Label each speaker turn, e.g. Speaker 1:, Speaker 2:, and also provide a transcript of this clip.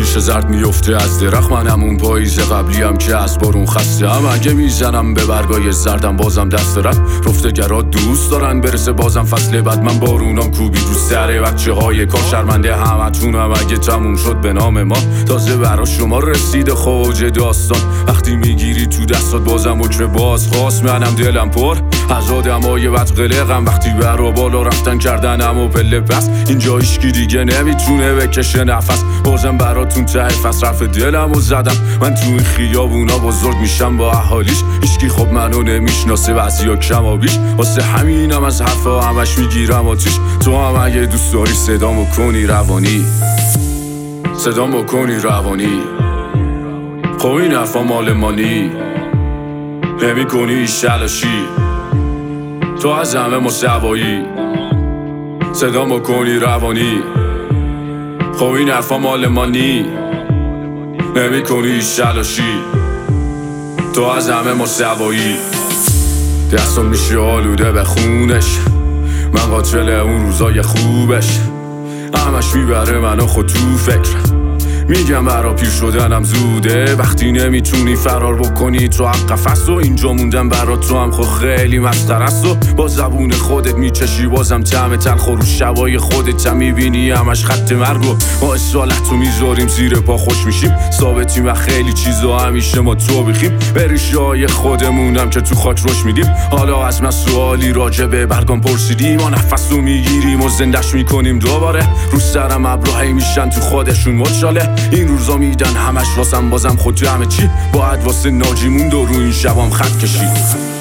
Speaker 1: ریشه زرد میفته از درخت، منم اون پاییز قبلیم که از بارون خسته‌ام. اگه میزنم به برگای زردم بازم دست رد رفتگرا دوست دارن برسه بازم فصل بعد. من بارونام کوبید رو سر بچه های کار، شرمنده همتونم اگه تموم شد به نام ما. تازه برا شما رسیده خوج داستان، وقتی میگیری تو دستات بازم حکم باز خواست. منم دلم پر از آدمای بد قلقم، وقتی برا بالا رفتن کردنم و پله پس. اینجا هیچکی دیگه نمیتونه بکشه نفس، بازم براتون ته فصل رفت دلم و زدم. من تو این خیابونا بزرگ میشم با اهالیش، هیچکی خب منو نمیشناسه بعضیا کما بیش. واسه همینم از حرفا همش میگیرم آتیش. تو هم اگه دوست داری صدامو کنی روانی، صدامو کنی روانی. خب این حرفا مال مانی، نمی کنی شلاشی. تو از همه مسوایی، صدامو کنی روانی. خب این حرفا مال مانی، نمی کنی شلاشی. تو از همه مسوایی. دستم میشه آلوده به خونش، من قاتل اون روزای خوبش. همش میبره منو خود تو فکر، میگم برا پیر شدنم زوده. وقتی نمیتونی فرار بکنی تو حق قفس، و اینجا موندم برا تو هم خود خیلی مسخره است. و با زبون خودت میچشی بازم طعم تلخ، و رو شبای خودت هم میبینی همش خط مرگ. و ما اصالت رو میذاریم زیر پا خوش میشیم، ثابتیم و خیلی چیزا همیشه ما تو بخیم. به ریشه های خودمونم که تو خاک روش میدیم. حالا از من سوالی راجع به برگام پرسیدی، ما نفس رو میگیریم و زندش میکنیم دوباره. رو سرم ابروهی میشن تو خودشون مچاله. این روزا میدن همش واسم، بازم خود همه چی باید واسه ناجیمون دو رو این شبام خط کشید.